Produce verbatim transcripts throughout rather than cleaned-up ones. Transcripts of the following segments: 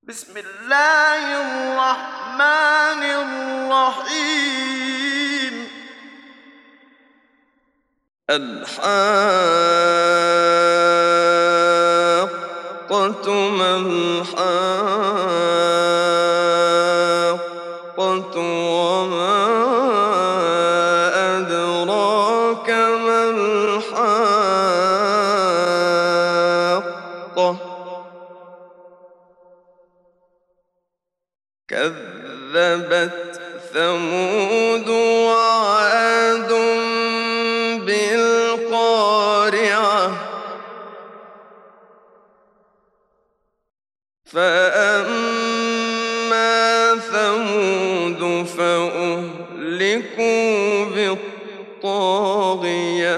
بسم الله الرحمن الرحيم. الحاقة ما الحاقة وما أدراك ما الحاقة كذبت ثمود وعاد بالقارعة فأما ثمود فأهلكوا بالطاغية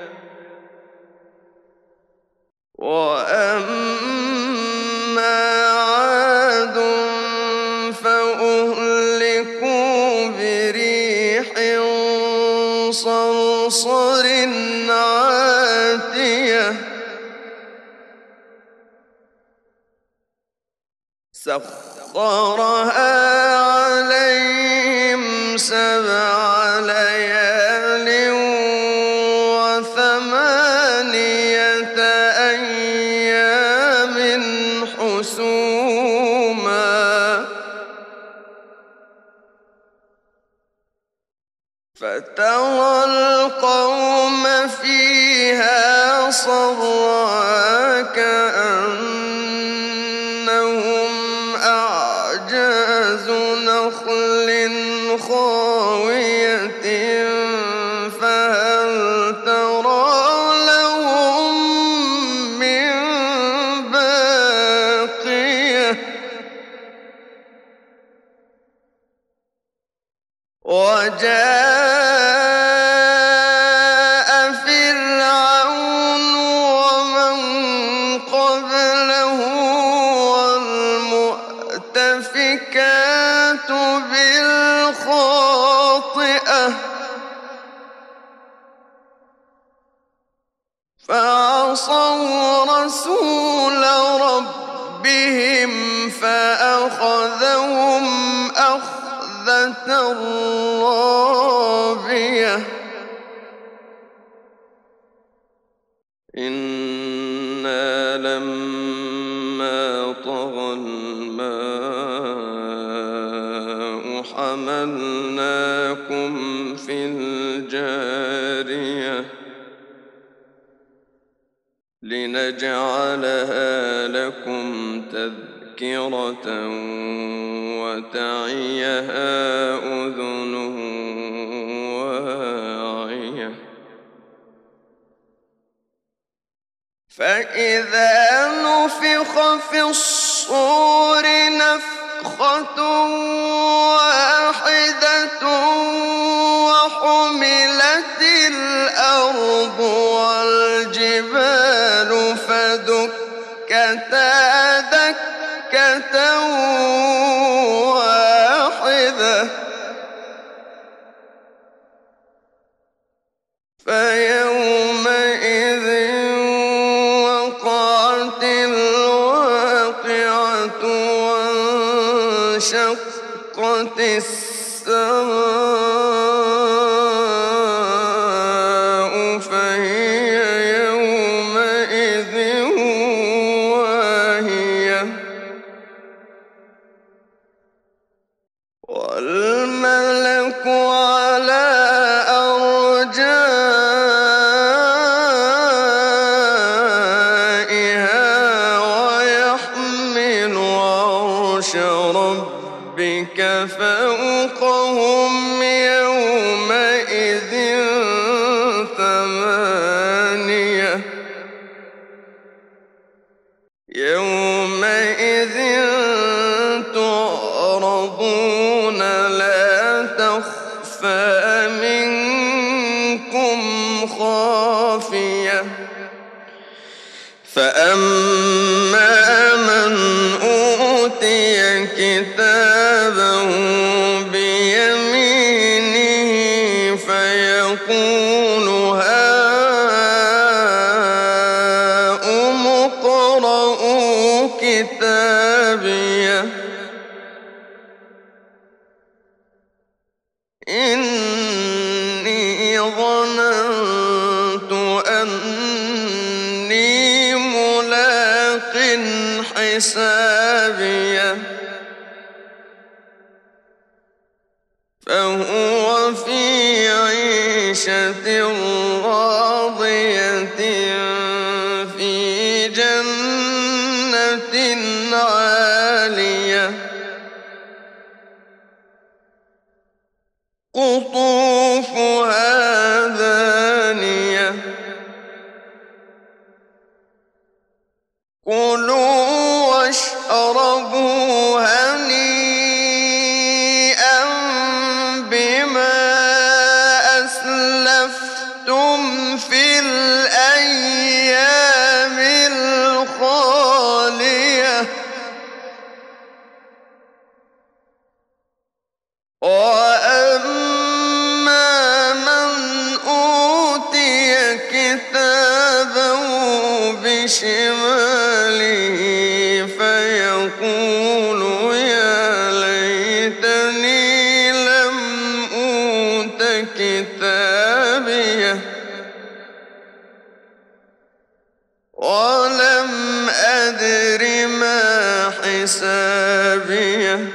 وأما عاد فأهلكوا بريح صرصر عاتية سخرها عليهم سبع ليال وثمانية أيام حسوما فترى القوم فيها صرعا كأنهم أعجاز نخل خاوية فهل ترى لهم من باقية وجاء فرعون ومن قبله والمؤتفكات بالخاطئة فعصوا رسول ربهم فأخذهم أخذة رابية إنا لما طغى الماء حملناكم في الجارية لنجعلها لكم تذكرة وتعيها أذن واعية فإذا نفخ في الصور نفخة واحدة وحملت الأرض والجبال فدكتا دكة واحدة فيومئذ وقعت الواقعة وانشقت السماء فهي يومئذ واهية والملك على أرجائها ويحمل عرش ربك فوقهم يومئذ ثمانية يومئذ تعرضون لا تخفى منكم خافية فأما من أوتي كتابه بيمينه ظننت أني ملاق حسابيه فهو في عيشة راضية في جنة عالية قطوفها دانية كلوا واشربوا هنيئا بما أسلفتم في الأيام الخالية وأما من أوتي كتابه بشماله فيقول يا ليتني لم أوت كتابيه ولم أدر ما حسابيه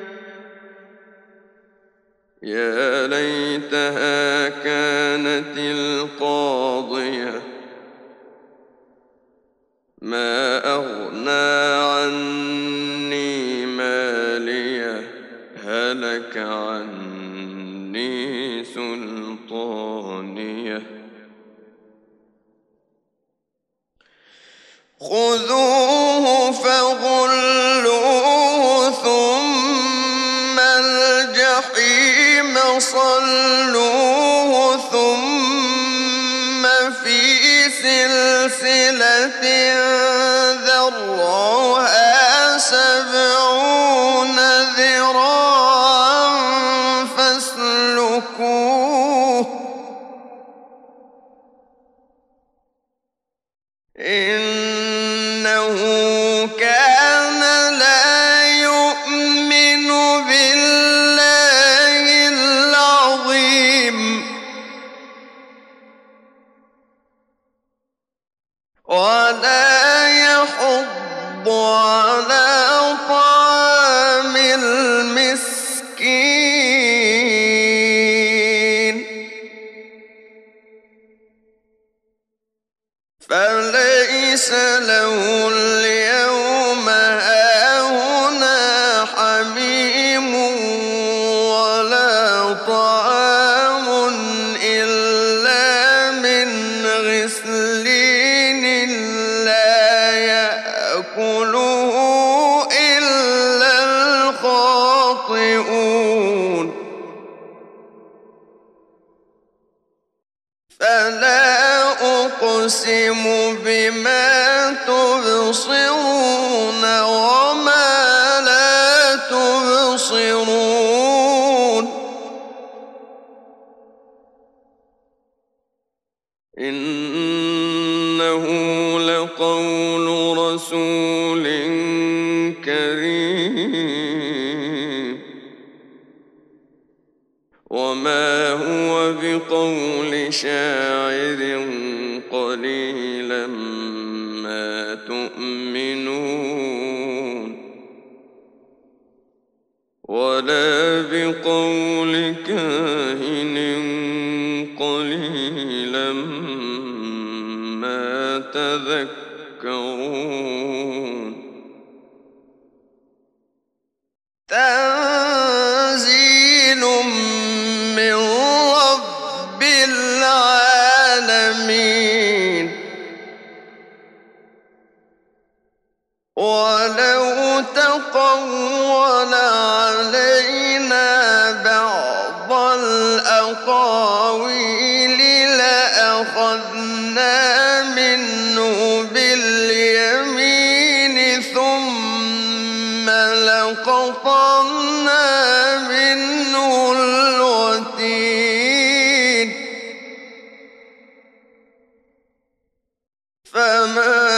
يا ليتها كانت القاضية ما أغنى عني ماليه هلك عني سلطانيه خذوه فغلوه ثم الجحيم صلوه ثم في سلسلة ذرعها سبعون ذراعا فاسلكوه إنه كان لا يؤمن بالله العظيم ولا يحض على طعام المسكين فليس له اليوم هاهنا حميم ولا طعام إلا من غسلين لا يأكله إلا الخاطئون فلا أقسم بما تبصرون وما لا تبصرون إنه لقول رسول كريم وما هو بقول شاعر قليلا ما تؤمنون ولا بقول كاهن قليلا ما تذكرون تنزيل من رب العالمين ولو تقول علينا بعض الأقاويل لأخذنا منه باليمين ثم لقطعنا منه الوتين فما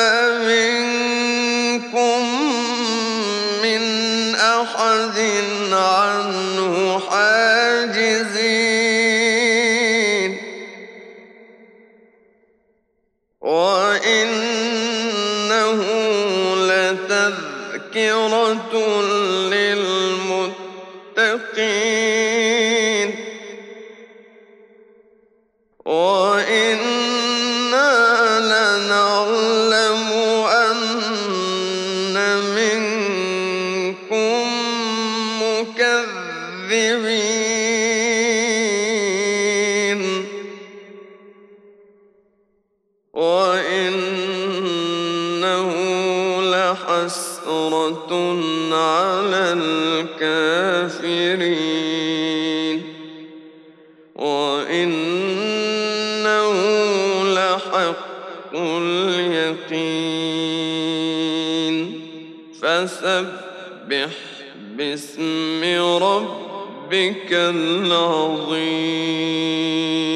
منكم من أحد عنه حاجزين للمتقين وإنا لنعلم أن منكم مكذبين وإنه لحسرة على الكافرين وإنه لحق اليقين فسبح باسم ربك العظيم